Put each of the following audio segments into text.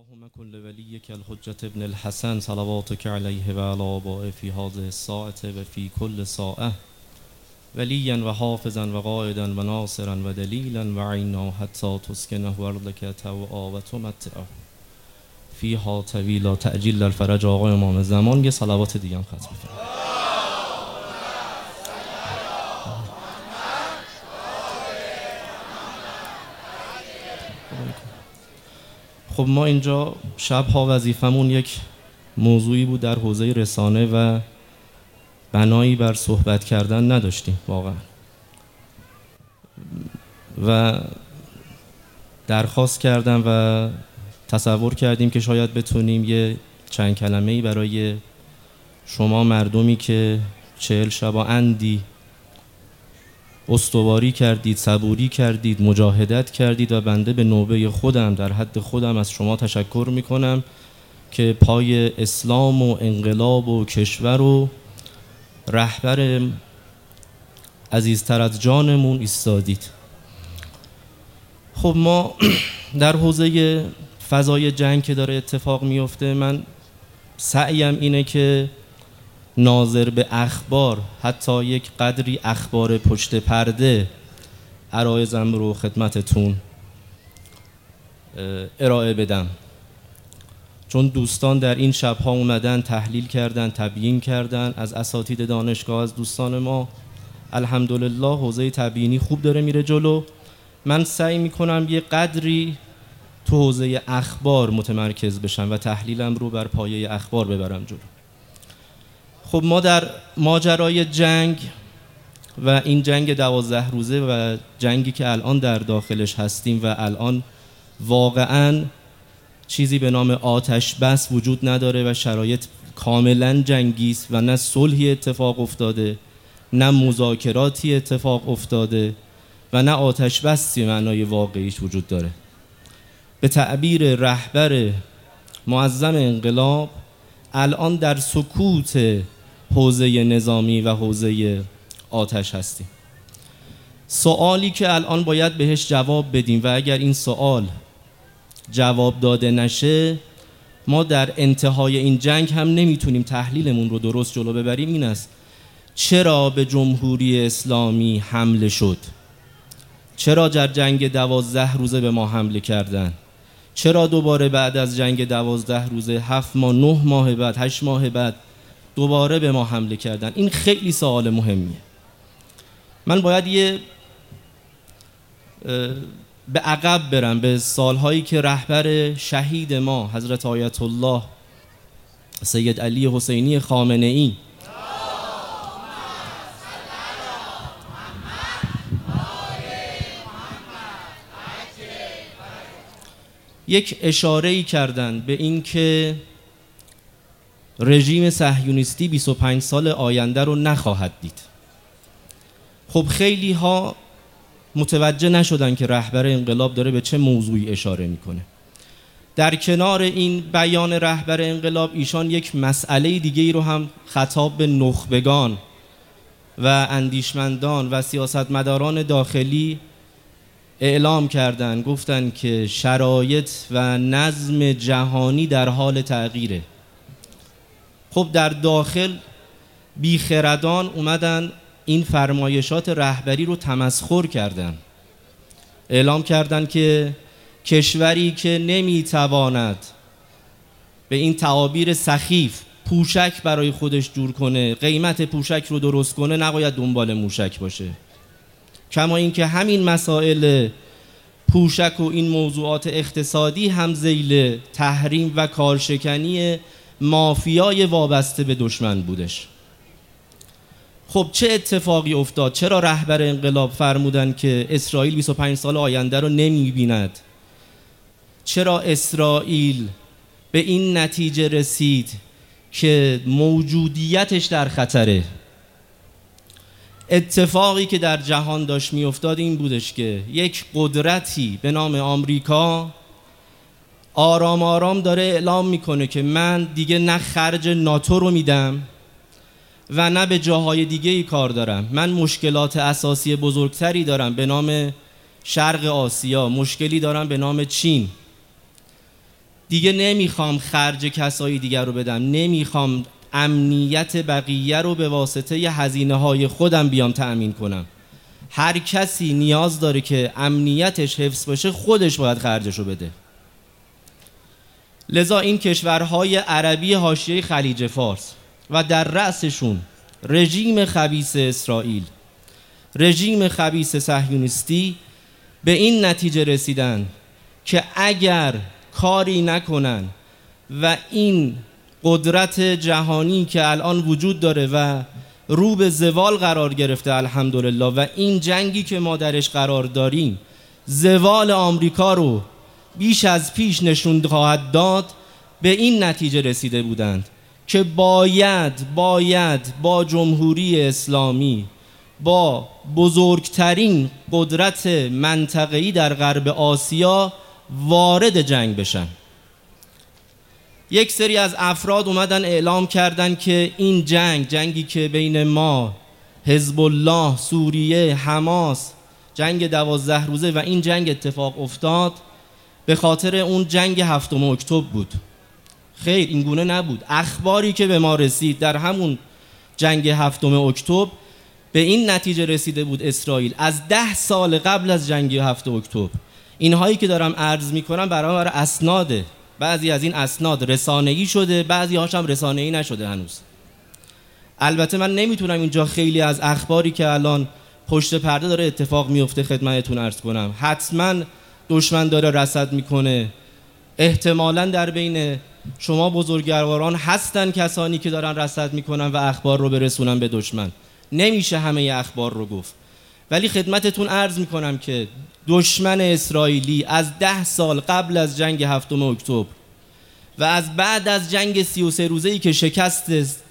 اللهم كن لوليك الحجة ابن الحسن صلواتك عليه وعلى آبائه في هذه الساعة وفي كل ساعة وليا وحافظا وقائدا وناصرا ودليلا وعينا حتى تسكنه أرضك طوعا وتمتعه فيها طويلا تعجیل الفرج. آقای امام زمان یه صلوات دیگه هم ختم کنید. خب ما اینجا شبها وظیفمون یک موضوعی بود در حوزه رسانه و بنایی بر صحبت کردن نداشتیم واقعا و درخواست کردم و تصور کردیم که شاید بتونیم یه چند کلمه‌ای برای شما مردمی که 40 شبا اندی استواری کردید، صبوری کردید، مجاهدت کردید و بنده به نوبه خودم در حد خودم از شما تشکر میکنم که پای اسلام و انقلاب و کشور و رهبر عزیزتر از جانمون ایستادید. خب ما در حوزه فضای جنگ که داره اتفاق میفته، من سعیم اینه که ناظر به اخبار، حتی یک قدری اخبار پشت پرده عرایزم رو خدمتتون ارائه بدم، چون دوستان در این شبها اومدن تحلیل کردن، تبیین کردن از اساتید دانشگاه، از دوستان ما. الحمدلله حوزه تبیینی خوب داره میره جلو. من سعی میکنم یه قدری تو حوزه اخبار متمرکز بشم و تحلیلم رو بر پایه اخبار ببرم جلو. خب ما در ماجرای جنگ و این جنگ 12 روزه و جنگی که الان در داخلش هستیم و الان واقعاً چیزی به نام آتش بس وجود نداره و شرایط کاملاً جنگی است و نه صلحی اتفاق افتاده، نه مذاکراتی اتفاق افتاده و نه آتش بسی معنای واقعیش وجود داره. به تعبیر رهبر معظم انقلاب الان در سکوت حوزه نظامی و حوزه آتش هستیم. سوالی که الان باید بهش جواب بدیم و اگر این سوال جواب داده نشه ما در انتهای این جنگ هم نمیتونیم تحلیلمون رو درست جلو ببریم، این است چرا به جمهوری اسلامی حمله شد؟ چرا در جنگ 12 روزه به ما حمله کردن؟ چرا دوباره بعد از جنگ 12 روزه 7 ماه 9 ماه بعد 8 ماه بعد دوباره به ما حمله کردن؟ این خیلی سوال مهمیه. من باید به عقب برم، به سالهایی که رهبر شهید ما حضرت آیت الله سید علی حسینی خامنه‌ای یک اشاره‌ای کردن به این که رژیم صهیونیستی 25 سال آینده رو نخواهد دید. خب خیلی ها متوجه نشدن که رهبر انقلاب داره به چه موضوعی اشاره میکنه. در کنار این بیان رهبر انقلاب ایشان یک مسئله دیگه ای رو هم خطاب به نخبگان و اندیشمندان و سیاستمداران داخلی اعلام کردن. گفتن که شرایط و نظم جهانی در حال تغییره. خب در داخل بیخردان اومدن این فرمایشات رهبری رو تمسخر کردن. اعلام کردن که کشوری که نمیتواند به این تعابیر سخیف پوشک برای خودش جور کنه، قیمت پوشک رو درست کنه، نباید دنبال موشک باشه. کما اینکه همین مسائل پوشک و این موضوعات اقتصادی هم ذیل تحریم و کارشکنی مافیای وابسته به دشمن بودش. خب چه اتفاقی افتاد؟ چرا رهبر انقلاب فرمودن که اسرائیل 25 سال آینده رو نمی‌بیند؟ چرا اسرائیل به این نتیجه رسید که موجودیتش در خطره؟ اتفاقی که در جهان داشت می‌افتاد این بودش که یک قدرتی به نام آمریکا آرام آرام داره اعلام میکنه که من دیگه نه خرج ناتو رو میدم و نه به جاهای دیگه ای کار دارم. من مشکلات اساسی بزرگتری دارم به نام شرق آسیا، مشکلی دارم به نام چین. دیگه نمیخوام خرج کسایی دیگر رو بدم، نمیخوام امنیت بقیه رو به واسطه هزینه های خودم بیام تأمین کنم. هر کسی نیاز داره که امنیتش حفظ باشه، خودش باید خرجش رو بده. لذا این کشورهای عربی حاشیه خلیج فارس و در رأسشون رژیم خبیث اسرائیل، رژیم خبیث صهیونیستی، به این نتیجه رسیدن که اگر کاری نکنن و این قدرت جهانی که الان وجود داره و رو به زوال قرار گرفته الحمدلله، و این جنگی که ما درش قرار داریم زوال آمریکا رو بیش از پیش نشون خواهد داد، به این نتیجه رسیده بودند که باید با جمهوری اسلامی، با بزرگترین قدرت منطقه‌ای در غرب آسیا وارد جنگ بشن. یک سری از افراد اومدن اعلام کردن که این جنگی که بین ما، حزب الله، سوریه، حماس، جنگ 12 روزه و این جنگ اتفاق افتاد به خاطر اون جنگ 7 اکتبر بود. خیر، این گونه نبود. اخباری که به ما رسید در همون جنگ 7 اکتبر به این نتیجه رسیده بود اسرائیل از 10 سال قبل از جنگ 7 اکتبر. اینهایی که دارم عرض میکنم برای اسناده. بعضی از این اسناد رسانه‌ای شده، بعضی هاش هم رسانه‌ای نشده هنوز. البته من نمیتونم اینجا خیلی از اخباری که الان پشت پرده داره اتفاق میفته خدمتتون عرض کنم. حتما دشمن داره رصد میکنه. احتمالاً در بین شما بزرگواران هستن کسانی که دارن رصد میکنن و اخبار رو برسونن به دشمن. نمیشه همه اخبار رو گفت، ولی خدمتتون عرض میکنم که دشمن اسرائیلی از 10 سال قبل از جنگ 7 اکتبر و از بعد از جنگ 33 روزه‌ای که شکست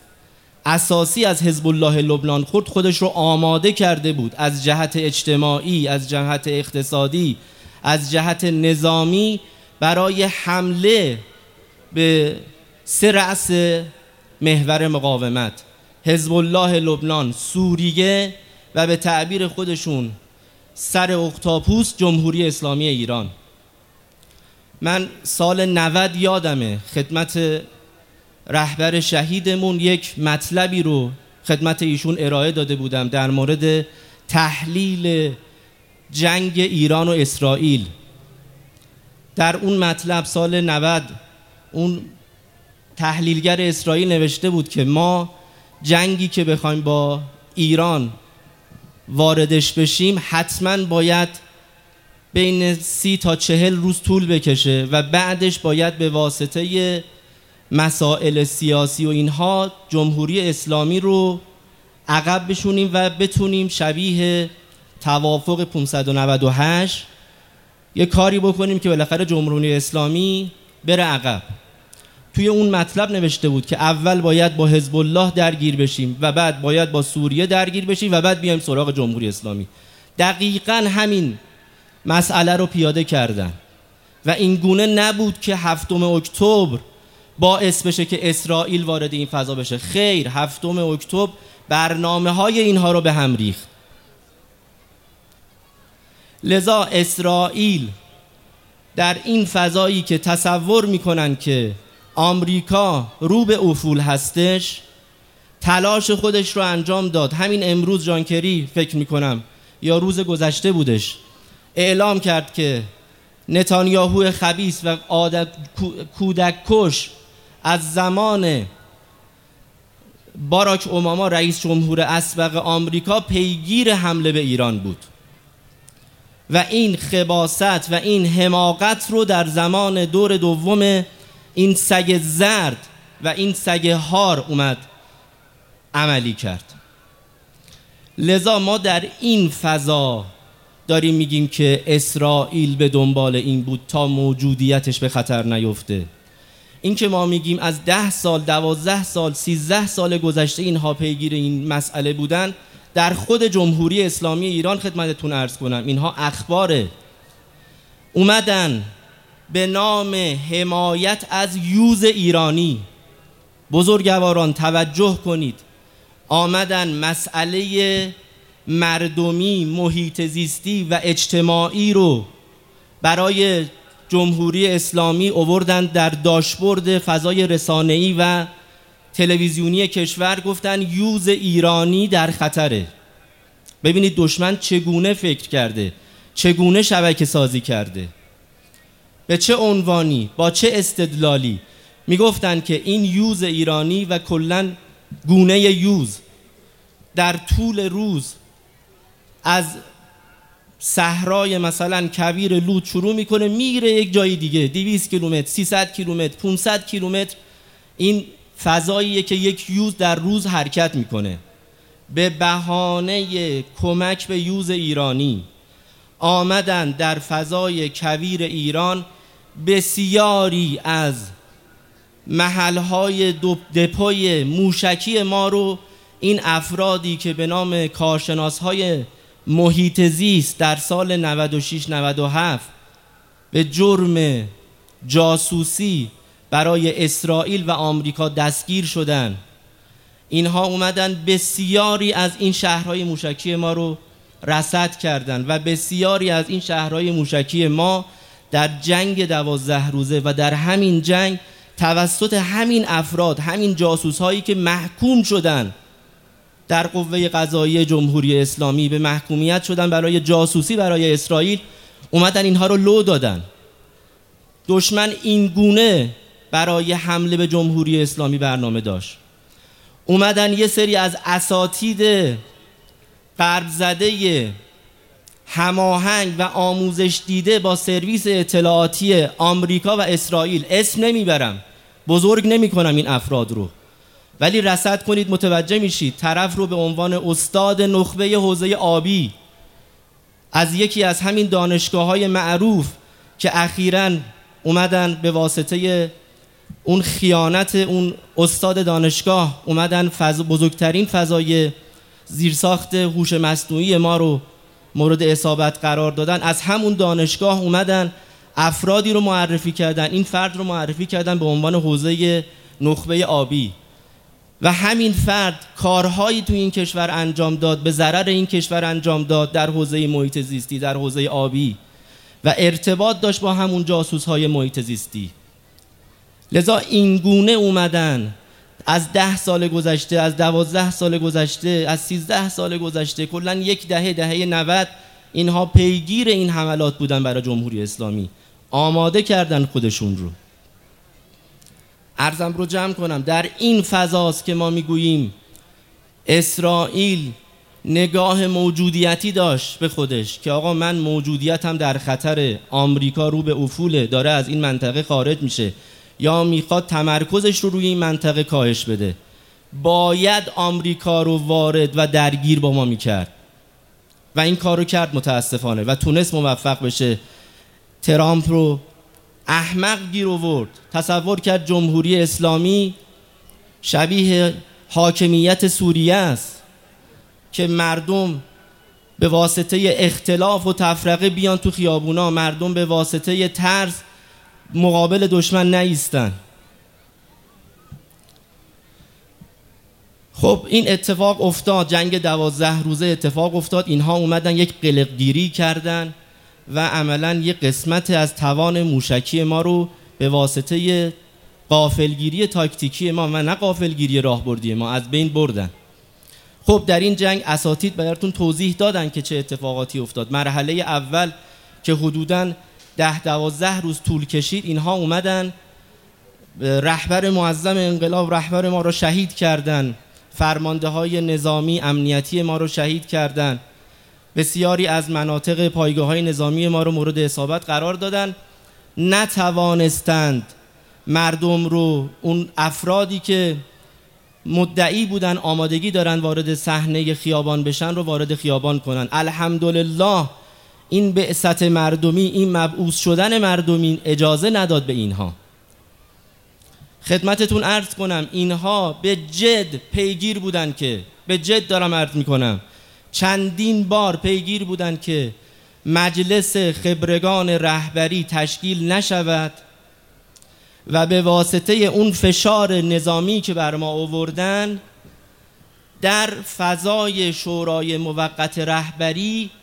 اساسی از حزب الله لبنان خودش رو آماده کرده بود، از جهت اجتماعی، از جهت اقتصادی، از جهت نظامی، برای حمله به 3 رأس محور مقاومت: حزب الله لبنان، سوریه و به تعبیر خودشون سر اختاپوس جمهوری اسلامی ایران. من سال 90 یادمه خدمت رهبر شهیدمون یک مطلبی رو خدمت ایشون ارائه داده بودم در مورد تحلیل جنگ ایران و اسرائیل. در اون مطلب سال 90 اون تحلیلگر اسرائیل نوشته بود که ما جنگی که بخوایم با ایران واردش بشیم حتما باید بین 30 تا 40 روز طول بکشه و بعدش باید به واسطه مسائل سیاسی و اینها جمهوری اسلامی رو عقب بشونیم و بتونیم شبیه توافق 598 یه کاری بکنیم که بالاخره جمهوری اسلامی بره عقب. توی اون مطلب نوشته بود که اول باید با حزب الله درگیر بشیم و بعد باید با سوریه درگیر بشیم و بعد بیایم سراغ جمهوری اسلامی. دقیقاً همین مسئله رو پیاده کردن و این گونه نبود که 7 اکتبر باعث بشه که اسرائیل وارد این فضا بشه. خیر، 7 اکتبر برنامه‌های اینها رو به هم ریخت. لذا اسرائیل در این فضایی که تصور میکنن که آمریکا رو به افول هستش، تلاش خودش رو انجام داد. همین امروز جان کری فکر میکنم یا روز گذشته بودش اعلام کرد که نتانیاهو خبیث و کودک کش از زمان باراک اوباما رئیس جمهور اسبق آمریکا پیگیر حمله به ایران بود و این خباثت و این حماقت رو در زمان دور دوم این سگ زرد و این سگ هار اومد عملی کرد. لذا ما در این فضا داریم میگیم که اسرائیل به دنبال این بود تا موجودیتش به خطر نیفته. این که ما میگیم از 10 سال، 12 سال، 13 سال گذشته اینها پیگیر این مسئله بودن، در خود جمهوری اسلامی ایران خدمتتون عرض کنم اینها اخباره. اومدن به نام حمایت از یوز ایرانی، بزرگواران توجه کنید، آمدن مسئله مردمی، محیط زیستی و اجتماعی رو برای جمهوری اسلامی آوردن در داشبورد فضای رسانه‌ای و تلویزیونی کشور، گفتن یوز ایرانی در خطره. ببینید دشمن چگونه فکر کرده، چگونه شبکه سازی کرده، به چه عنوانی، با چه استدلالی. میگفتن که این یوز ایرانی و کلاً گونه یوز در طول روز از صحرای مثلا کویر لوط شروع میکنه میره یک جای دیگه، 200 کیلومتر، 300 کیلومتر، 500 کیلومتر. این فضاییه که یک یوز در روز حرکت میکنه. به بهانه کمک به یوز ایرانی آمدن در فضای کویر ایران بسیاری از محلهای دپوی موشکی ما رو این افرادی که به نام کارشناسهای محیط زیست در سال 96-97 به جرم جاسوسی برای اسرائیل و آمریکا دستگیر شدن، اینها اومدن بسیاری از این شهرهای موشکی ما رو رصد کردن و بسیاری از این شهرهای موشکی ما در جنگ 12 روزه و در همین جنگ توسط همین افراد، همین جاسوس هایی که محکوم شدن در قوه قضاییه جمهوری اسلامی، به محکومیت شدن برای جاسوسی برای اسرائیل، اومدن اینها رو لو دادن. دشمن این گونه برای حمله به جمهوری اسلامی برنامه داشت. اومدن یه سری از اساتید غرب زده هماهنگ و آموزش دیده با سرویس اطلاعاتی آمریکا و اسرائیل، اسم نمیبرم، بزرگ نمی کنم این افراد رو، ولی رصد کنید متوجه میشید. طرف رو به عنوان استاد نخبه حوزه آبی از یکی از همین دانشگاه‌های معروف که اخیراً اومدن به واسطه اون خیانت اون استاد دانشگاه اومدن بزرگترین فضای زیرساخت هوش مصنوعی ما رو مورد اصابت قرار دادن، از همون دانشگاه اومدن افرادی رو معرفی کردن، این فرد رو معرفی کردن به عنوان حوزه نخبه آبی و همین فرد کارهایی تو این کشور انجام داد، به ضرر این کشور انجام داد در حوزه محیط زیستی، در حوزه آبی و ارتباط داشت با همون جاسوس‌های محیط زیستی. لذا این گونه اومدن از 10 سال گذشته، از 12 سال گذشته، از 13 سال گذشته، کلاً یک دهه 90 اینها پیگیر این حملات بودن برای جمهوری اسلامی، آماده کردن خودشون رو. عرضم رو جمع کنم، در این فضاست که ما میگوییم اسرائیل نگاه موجودیتی داشت به خودش که آقا من موجودیتم در خطره، آمریکا رو به افوله، داره از این منطقه خارج میشه یا میخواد تمرکزش رو روی این منطقه کاهش بده، باید آمریکا رو وارد و درگیر با ما میکرد و این کار رو کرد متاسفانه و تونست موفق بشه. ترامپ رو احمق گیر آورد، تصور کرد جمهوری اسلامی شبیه حاکمیت سوریه است که مردم به واسطه اختلاف و تفرقه بیان تو خیابونا، مردم به واسطه ترس مقابل دشمن نایستن. خب این اتفاق افتاد، جنگ 12 روزه اتفاق افتاد، اینها اومدن یک قلقگیری کردن و عملاً یک قسمت از توان موشکی ما رو به واسطه غافلگیری تاکتیکی ما و نه غافلگیری راهبردی ما از بین بردن. خب در این جنگ اساتید براتون توضیح دادن که چه اتفاقاتی افتاد. مرحله اول که حدوداً 10-12 روز طول کشید، اینها اومدن رهبر معظم انقلاب، رهبر ما رو شهید کردن، فرمانده های نظامی امنیتی ما رو شهید کردن، بسیاری از مناطق پایگاه های نظامی ما رو مورد اصابت قرار دادن. نتوانستند مردم رو، اون افرادی که مدعی بودن آمادگی دارن وارد صحنه خیابان بشن رو وارد خیابان کنن. الحمدلله این بعثت مردمی، این مبعوث شدن مردمی اجازه نداد به اینها. خدمتتون عرض کنم اینها به جد پیگیر بودن، که به جد دارم عرض میکنم، چندین بار پیگیر بودن که مجلس خبرگان رهبری تشکیل نشود و به واسطه اون فشار نظامی که بر ما آوردن در فضای شورای موقت رهبری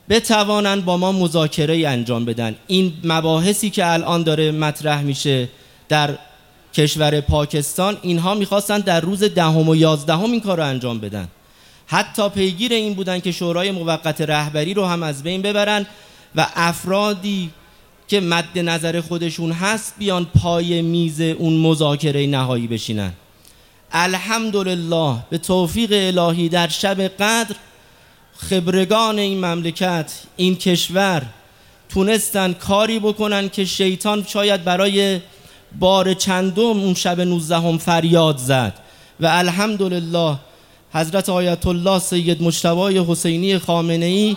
بتوانند با ما مذاکره انجام بدن. این مباحثی که الان داره مطرح میشه در کشور پاکستان، اینها میخواستن در روز 10 و 11 این کار رو انجام بدن. حتی پیگیر این بودن که شورای موقت رهبری رو هم از بین ببرن و افرادی که مد نظر خودشون هست بیان پای میز اون مذاکره نهایی بشینن. الحمدلله به توفیق الهی در شب قدر خبرگان این مملکت، این کشور تونستن کاری بکنن که شیطان شاید برای بار چندم اون شب 19 فریاد زد و الحمدلله حضرت آیت الله سید مجتبی حسینی خامنه‌ای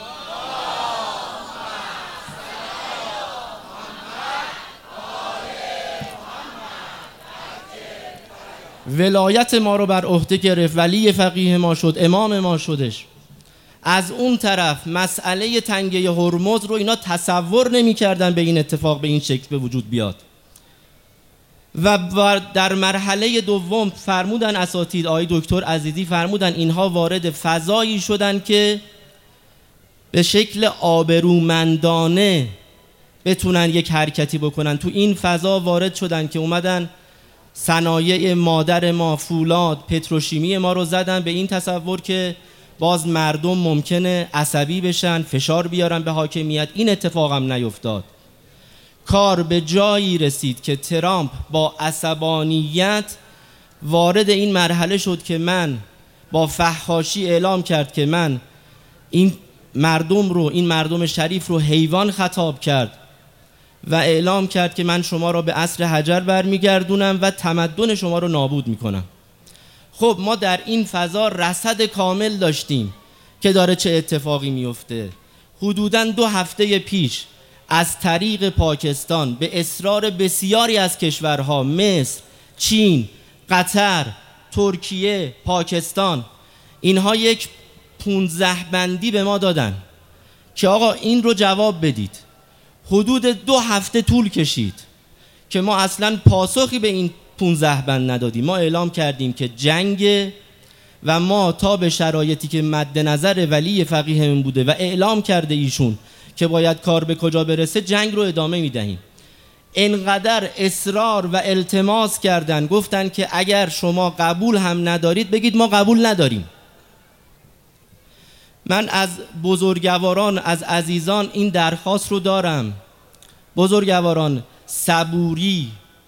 ولایت ما رو بر عهده گرفت، ولی فقیه ما شد، امام ما شدش. از اون طرف مسئله تنگه هرمز رو اینا تصور نمی کردن به این اتفاق به این شکل به وجود بیاد و در مرحله دوم فرمودن اساتید، آقای دکتر عزیزی فرمودن اینها وارد فضایی شدن که به شکل آبرومندانه بتونن یک حرکتی بکنن. تو این فضا وارد شدن که اومدن صنایع مادر ما، فولاد، پتروشیمی ما رو زدن به این تصور که باز مردم ممکنه عصبی بشن، فشار بیارن به حاکمیت. این اتفاق هم نیفتاد. کار به جایی رسید که ترامپ با عصبانیت وارد این مرحله شد که من با فحاشی اعلام کرد که من این مردم شریف رو حیوان خطاب کرد و اعلام کرد که من شما را به عصر حجر برمیگردونم و تمدن شما رو نابود میکنم. خب ما در این فضا رصد کامل داشتیم که داره چه اتفاقی میفته. حدوداً 2 هفته پیش از طریق پاکستان به اصرار بسیاری از کشورها مصر، چین، قطر، ترکیه، پاکستان، اینها یک 15 بندی به ما دادن که آقا این رو جواب بدید. حدود 2 هفته طول کشید که ما اصلا پاسخی به این 15 بند ندادیم. ما اعلام کردیم که جنگ و ما تا به شرایطی که مد نظر ولی فقیه من بوده و اعلام کرده ایشون که باید کار به کجا برسه، جنگ رو ادامه میدهیم. انقدر اصرار و التماس کردن، گفتن که اگر شما قبول هم ندارید بگید ما قبول نداریم. من از بزرگواران، از عزیزان این درخواست رو دارم. بزرگواران، صبوری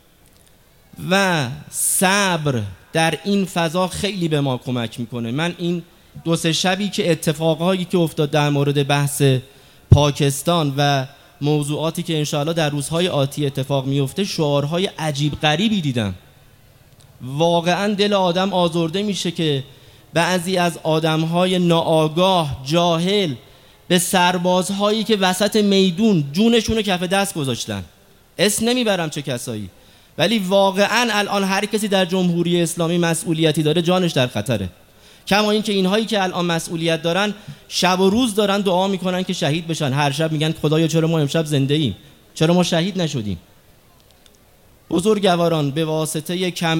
و صبر در این فضا خیلی به ما کمک میکنه. من این 2-3 شبی که اتفاقهایی که افتاد در مورد بحث پاکستان و موضوعاتی که انشاءالله در روزهای آتی اتفاق میفته، شعارهای عجیب غریبی دیدم. واقعا دل آدم آزرده میشه که بعضی از آدمهای ناآگاه، جاهل به سربازهایی که وسط میدون جونشون رو کف دست گذاشتن، اسم نمیبرم چه کسایی، ولی واقعا الان هر کسی در جمهوری اسلامی مسئولیتی داره جانش در خطره. کما این که اینهایی که الان مسئولیت دارن شب و روز دارن دعا میکنن که شهید بشن. هر شب میگن خدایا چرا ما امشب زنده ایم، چرا ما شهید نشدیم. بزرگواران، به واسطه کم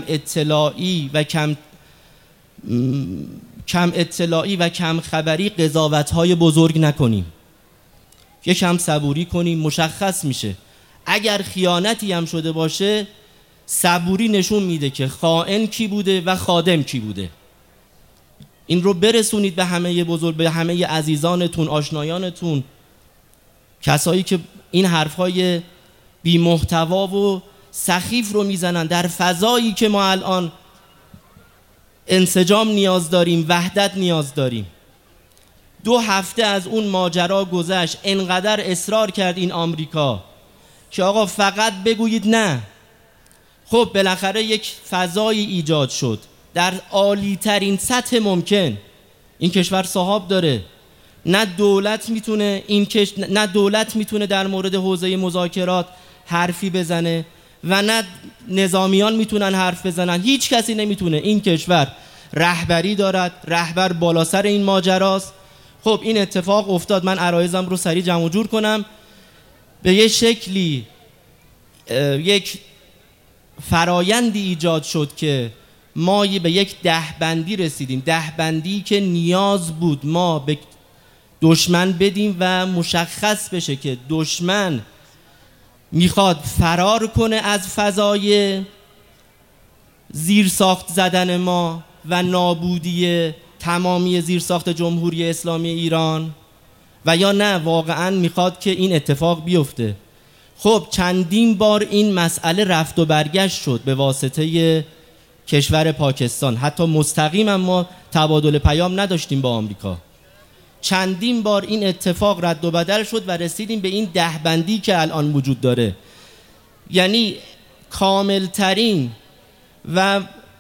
اطلاعی و کم خبری قضاوت‌های بزرگ نکنیم. یکم صبوری کنیم. مشخص میشه اگر خیانتی هم شده باشه، صبوری نشون میده که خائن کی بوده و خادم کی بوده. این رو برسونید به همه به همه عزیزانتون، آشنایانتون، کسایی که این حرفای بی محتوا و سخیف رو میزنن در فضایی که ما الان انسجام نیاز داریم، وحدت نیاز داریم. 2 هفته از اون ماجرا گذشت، انقدر اصرار کرد این آمریکا که آقا فقط بگویید نه. خب بالاخره یک فضایی ایجاد شد در عالی ترین سطح ممکن. این کشور صاحب داره، نه دولت میتونه در مورد حوزه مذاکرات حرفی بزنه و نه نظامیان میتونن حرف بزنن. هیچ کسی نمیتونه. این کشور رهبری دارد، رهبر بالا سر این ماجراست. خب این اتفاق افتاد. من عرایضم رو سریع جمع و جور کنم. به یه شکلی یک فرایندی ایجاد شد که ما به یک 10 بندی رسیدیم. 10 بندی که نیاز بود ما به دشمن بدیم و مشخص بشه که دشمن میخواد فرار کنه از فضای زیرساخت زدن ما و نابودی تمامی زیرساخت جمهوری اسلامی ایران، و یا نه واقعا میخواد که این اتفاق بیفته. خب چندین بار این مسئله رفت و برگشت شد به واسطه کشور پاکستان، حتی مستقیم هم ما تبادل پیام نداشتیم با آمریکا. چندین بار این اتفاق رد و بدل شد و رسیدیم به این دهبندی که الان وجود داره. یعنی کاملترین و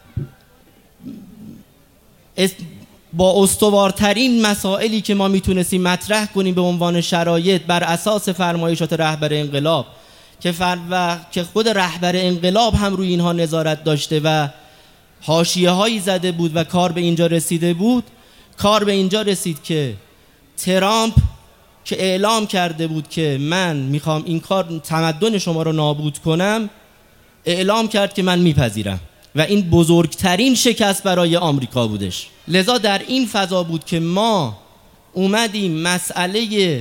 با استوارترین مسائلی که ما میتونستیم مطرح کنیم به عنوان شرایط بر اساس فرمایشات رهبر انقلاب که خود رهبر انقلاب هم روی اینها نظارت داشته و حاشیه هایی زده بود و کار به اینجا رسیده بود. کار به اینجا رسید که ترامپ که اعلام کرده بود که من میخوام این کار تمدن شما رو نابود کنم، اعلام کرد که من میپذیرم و این بزرگترین شکست برای آمریکا بودش. لذا در این فضا بود که ما اومدیم مسئله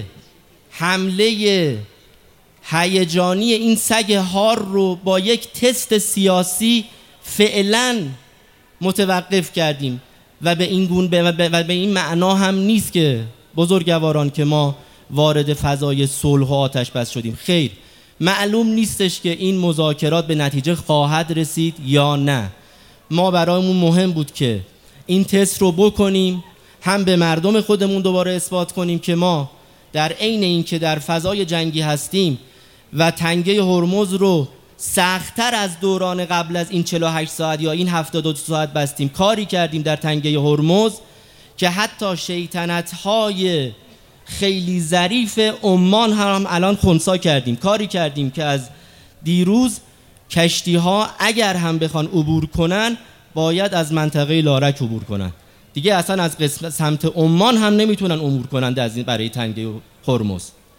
حمله هیجانی این سگ هار رو با یک تست سیاسی فعلا متوقف کردیم و به این گونه و به این معنا هم نیست که بزرگواران که ما وارد فضای صلح و آتش بس شدیم. خیر، معلوم نیستش که این مذاکرات به نتیجه خواهد رسید یا نه. ما برایمون مهم بود که این تست رو بکنیم، هم به مردم خودمون دوباره اثبات کنیم که ما در عین اینکه در فضای جنگی هستیم و تنگه هرمز رو سخت‌تر از دوران قبل از این 48 ساعت یا این 72 ساعت بستیم، کاری کردیم در تنگه هرمز که حتی شیطنت‌های خیلی ظریف عمان هم الان خنثی کردیم. کاری کردیم که از دیروز کشتی‌ها اگر هم بخوان عبور کنن باید از منطقه لارک عبور کنن، دیگه اصلا از سمت عمان هم نمیتونن عبور کنن از این برای تنگه هرمز.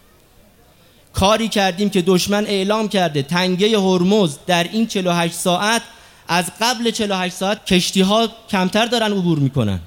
کاری کردیم که دشمن اعلام کرده تنگه هرمز در این 48 ساعت از قبل 48 ساعت کشتی‌ها کمتر دارن عبور میکنن.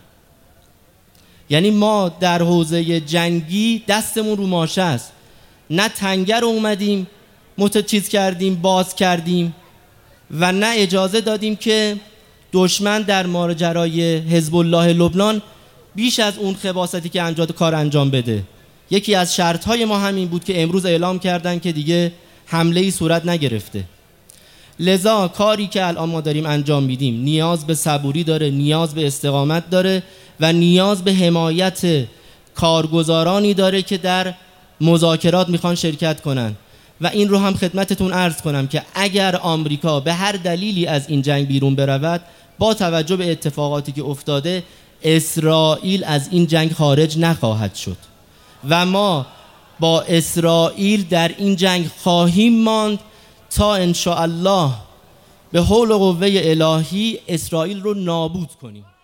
یعنی ما در حوزه جنگی دستمون رو ماشه است، نه تنگه رو اومدیم چیز کردیم باز کردیم و نه اجازه دادیم که دشمن در ماجرای حزب الله لبنان بیش از اون خباثتی که کار انجام بده. یکی از شرطهای ما همین بود که امروز اعلام کردن که دیگه حمله‌ای صورت نگرفته. لذا کاری که الان ما داریم انجام میدیم نیاز به صبوری داره، نیاز به استقامت داره و نیاز به حمایت کارگزارانی داره که در مذاکرات میخوان شرکت کنن. و این رو هم خدمتتون عرض کنم که اگر آمریکا به هر دلیلی از این جنگ بیرون برود، با توجه به اتفاقاتی که افتاده، اسرائیل از این جنگ خارج نخواهد شد و ما با اسرائیل در این جنگ خواهیم ماند تا انشاءالله به حول و قوه الهی اسرائیل رو نابود کنیم.